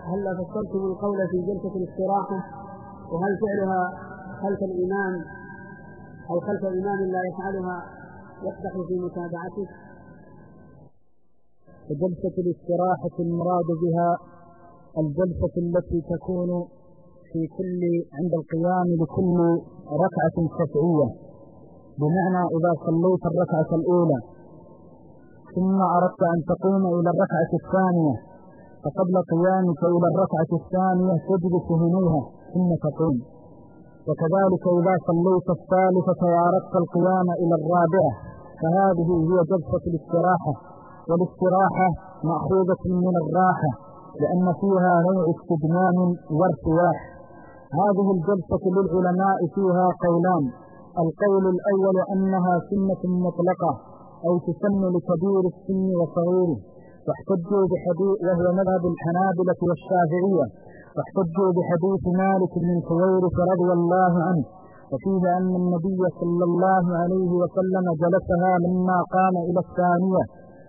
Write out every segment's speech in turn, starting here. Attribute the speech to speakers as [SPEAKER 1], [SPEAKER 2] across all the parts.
[SPEAKER 1] هل فسرتم القول في جلسة الاستراحة؟ وهل فعلها خلف الإمام أو خلف إمام لا يفعلها يقدح في متابعته؟
[SPEAKER 2] جلسة الاستراحة المراد بها الجلسة التي تكون في كل عند القيام لكل ركعة شفعية، بمعنى إذا صليت الركعة الأولى ثم أردت أن تقوم إلى الركعة الثانية، فقبل قيامك إلى الركعة الثانية تجلس هنيها ثم تقوم. وكذلك إذا صليت الثالثة وأردت القيام إلى الرابعة فهذه هي جلسة الاستراحة. والاستراحة مأخوذة من الراحة لأن فيها نوع استجمام وارتواح. هذه الجلسة للعلماء فيها قولان: القول الأول أنها سنة مطلقة أي تسن لكبير السن وصغيره، واحتجوا بحديث وهو مذهب الحنابلة والشافعية، واحتجوا بحديث مالك بن حويرث رضي الله عنه، وفيه أن النبي صلى الله عليه وسلم جلسها لما قام إلى الثانية.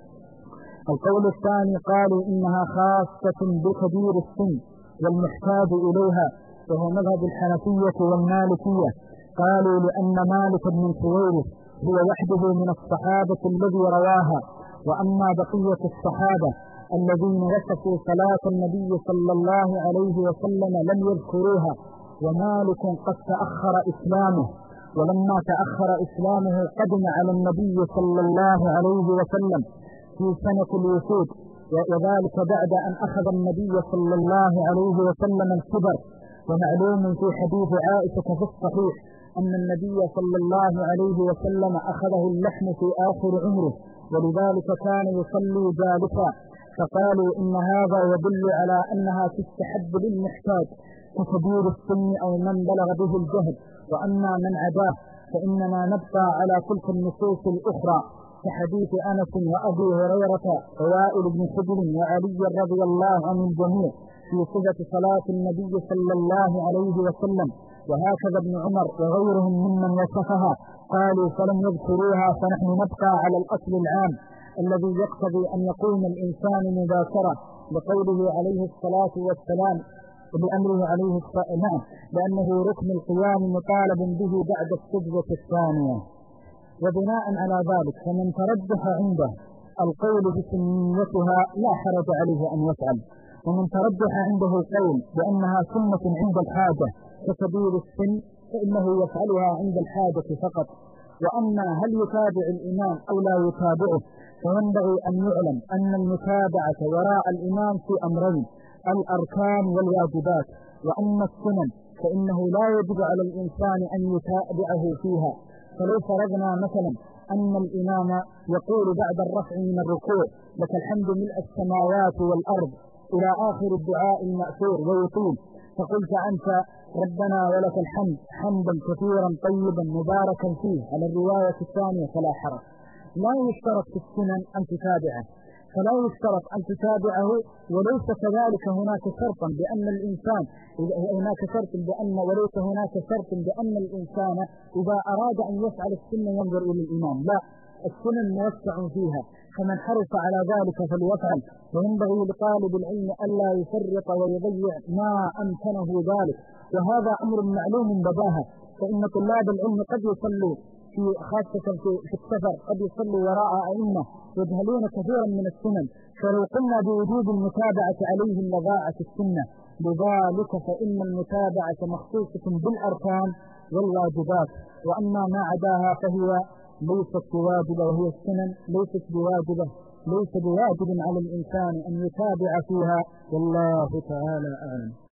[SPEAKER 2] القول الثاني قالوا إنها خاصة بكبير السن والمحتاج إليها، وهو مذهب الحنفية والمالكية. قالوا لأن مالك بن حويرث هو وحده من الصحابة الذي رواها، وأما بقية الصحابة الذين وصفوا صلاة النبي صلى الله عليه وسلم لم يذكروها. ومالك قد تأخر إسلامه، ولما تأخر إسلامه قدم على النبي صلى الله عليه وسلم في سنة الوفود، وذلك بعد أن أخذ النبي صلى الله عليه وسلم الكبر. ومعلوم في حديث عائشة في الصحيح أن النبي صلى الله عليه وسلم أخذه اللحم في آخر عمره، ولذلك كان يصلي جالسا. فقالوا إن هذا يدل على أنها تستحب للمحتاج ككبير السن أو من بلغ به الجهل. وأما من عداه فإننا نبقى على تلك النصوص الأخرى كحديث أنس وأبي هريرة ووائل بن حجر وعلي رضي الله عن الجميع في صفة صلاة النبي صلى الله عليه وسلم. وهكذا ابن عمر وغيرهم ممن وصفها قالوا فلم يذكروها. فنحن نبقى على الأصل العام الذي يقتضي أن يقوم الإنسان مباشرة لقوله عليه الصلاة والسلام بأمره عليه الصلاة لأنه ركن القيام مطالب به بعد السجدة الثانية. وبناء على ذلك فمن ترجح عنده القول بسنيتها لا حرج عليه أن يفعل، ومن ترجح عنده القول بأنها سنة عند الحاجة ككبير السن فإنه يفعلها عند الحاجة فقط. وأما هل يتابع الإمام أو لا يتابعه فينبغي أن يعلم أن المتابعة وراء الإمام في أمرين: الأركان والواجبات. وأما السنن فإنه لا يجب على الإنسان أن يتابعه فيها. فلو فرضنا مثلا أن الإمام يقول بعد الرفع من الركوع لك الحمد ملء السماوات والأرض إلى آخر الدعاء المأثور ويطول، فقلت أنت ربنا ولك الحمد حمدا كثيرا طيبا مباركا فيه على الرواية الثانية فلا حرج. لا يشترط في السنن أن تتابعه، فلا يشترط أن تتابعه. وليس كذلك هناك شرطا بأن الإنسان وليس هناك شرط بأن الإنسان إذا أراد أن يفعل السنة ينظر إلى الإمام. لا، السنن موسع فيها، فمن حرص على ذلك فليفعل. وينبغي لطالب العلم ألا يفرط ويضيع ما أمكنه ذلك، وهذا أمر معلوم بداهة. فإن طلاب العلم قد يصلوا خاصة في السفر قد يصلوا وراء أئمة يجهلون كثيرا من السنن، فلو قلنا بوجود المتابعة عليهم لضاعت السنة. لذلك فإن المتابعة مخصوصة بالأركان والواجبات، وأما ما عداها فهي ليست بواجبة، وهي السنن ليست بواجبة، ليس بواجب على الإنسان أن يتابع فيها، والله تعالى أعلم.